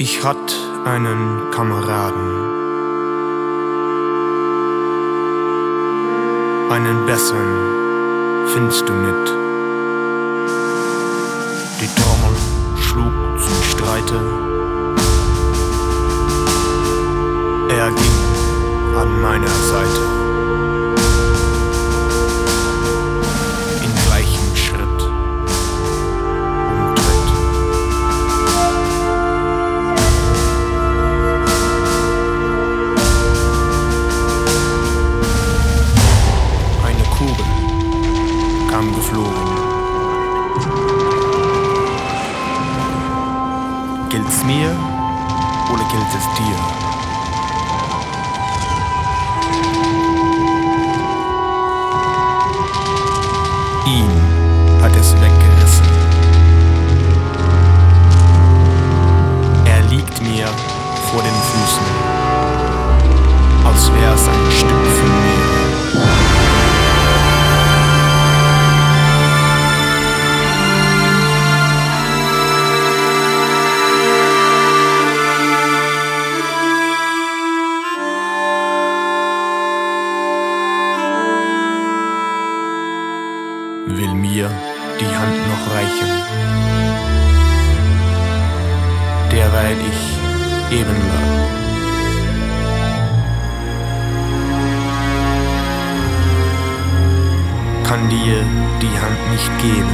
Ich hatt einen Kameraden, einen besseren findest du nicht. Die Trommel schlug zum Streite, er ging an meiner Seite, im gleichen Schritt und Tritt. Eine Kugel kam geflogen. Gilt's mir oder gilt es dir? Ihn hat es weggerissen. Er liegt mir vor den Füßen, als wär's ein Stück von mir. Will mir die Hand noch reichen, derweil ich eben lag. Kann dir die Hand nicht geben.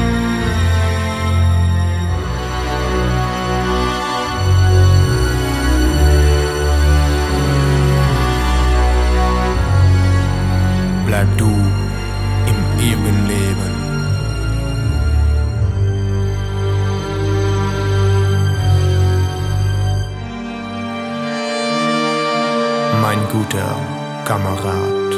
Bleib du im ewigen Leben. Mein guter Kamerad.